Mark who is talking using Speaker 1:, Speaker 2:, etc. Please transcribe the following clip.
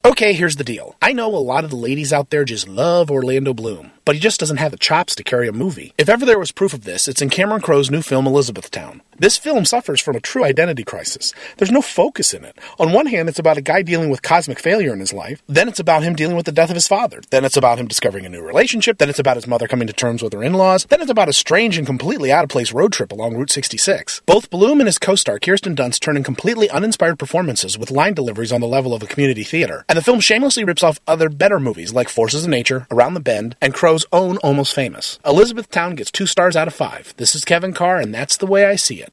Speaker 1: Okay, here's the deal. I know a lot of the ladies out there just love Orlando Bloom, but he just doesn't have the chops to carry a movie. If ever there was proof of this, it's in Cameron Crowe's new film Elizabethtown. This film suffers from a true identity crisis. There's no focus in it. On one hand, it's about a guy dealing with cosmic failure in his life. Then it's about him dealing with the death of his father. Then it's about him discovering a new relationship. Then it's about his mother coming to terms with her in-laws. Then it's about a strange and completely out-of-place road trip along Route 66. Both Bloom and his co-star Kirsten Dunst turn in completely uninspired performances with line deliveries on the level of a community theater. And the film shamelessly rips off other better movies like Forces of Nature, Around the Bend, and Crowe's own Almost Famous. Elizabethtown gets 2 stars out of 5. This is Kevin Carr, and that's the way I see it.